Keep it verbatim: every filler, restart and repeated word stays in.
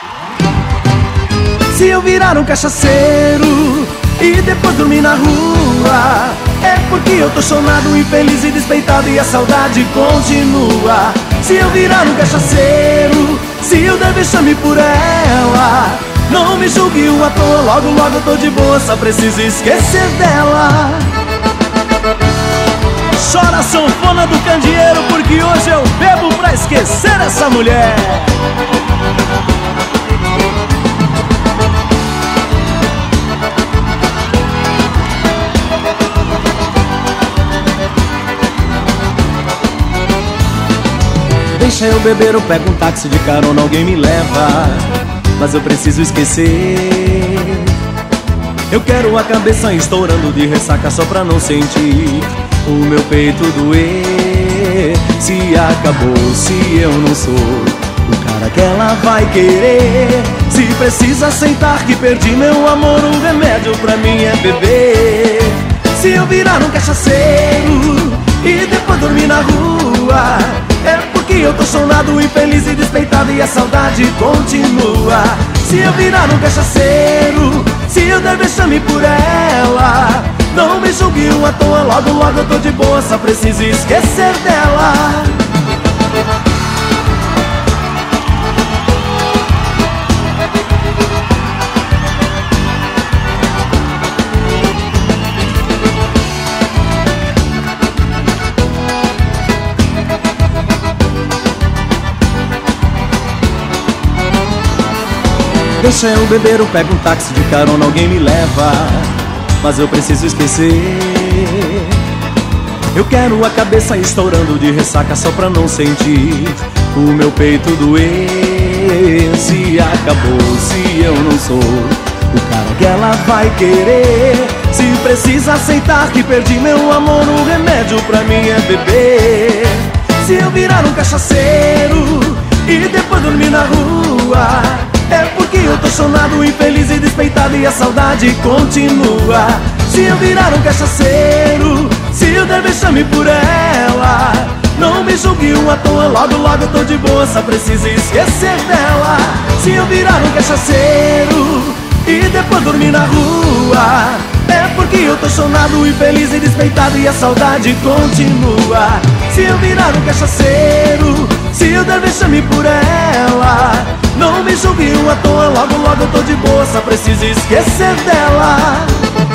Se eu virar um cachaceiro e depois dormir na rua, é porque eu tô chonado, infeliz e despeitado e a saudade continua. Se eu virar um cachaceiro, se eu der vexame por ela, não me julgue à toa, logo logo eu tô de boa, só preciso esquecer dela. Chora a sanfona do candeeiro, porque hoje eu bebo pra esquecer essa mulher. Deixa eu beber, eu pego um táxi de carona, alguém me leva, mas eu preciso esquecer. Eu quero a cabeça estourando de ressaca só pra não sentir o meu peito doer. Se acabou, se eu não sou o cara que ela vai querer, se precisa aceitar que perdi meu amor, o remédio pra mim é beber. Se eu virar um cachaceiro e depois dormir na rua, é porque eu tô chonado, infeliz e despeitado e a saudade continua. Se eu virar um cachaceiro, se eu der vexame por ela, não me julgue à toa, logo logo eu tô de boa, só preciso esquecer dela. Deixa eu beber, eu pego um táxi de carona, alguém me leva, mas eu preciso esquecer. Eu quero a cabeça estourando de ressaca só pra não sentir o meu peito doer. Se acabou, se eu não sou o cara que ela vai querer, se precisa aceitar que perdi meu amor, o remédio pra mim é beber. Se eu virar um cachaceiro e depois dormir na rua, é porque eu tô chonado, infeliz e despeitado e a saudade continua. Se eu virar um cachaceiro, se eu der vexame por ela, não me julgue à toa, logo logo eu tô de boa, só preciso esquecer dela. Se eu virar um cachaceiro e depois dormir na rua, é porque eu tô chonado, infeliz e despeitado e a saudade continua. Se eu virar um cachaceiro, se eu der vexame por ela, não me julgue à toa, logo logo eu tô de boa, só preciso esquecer dela.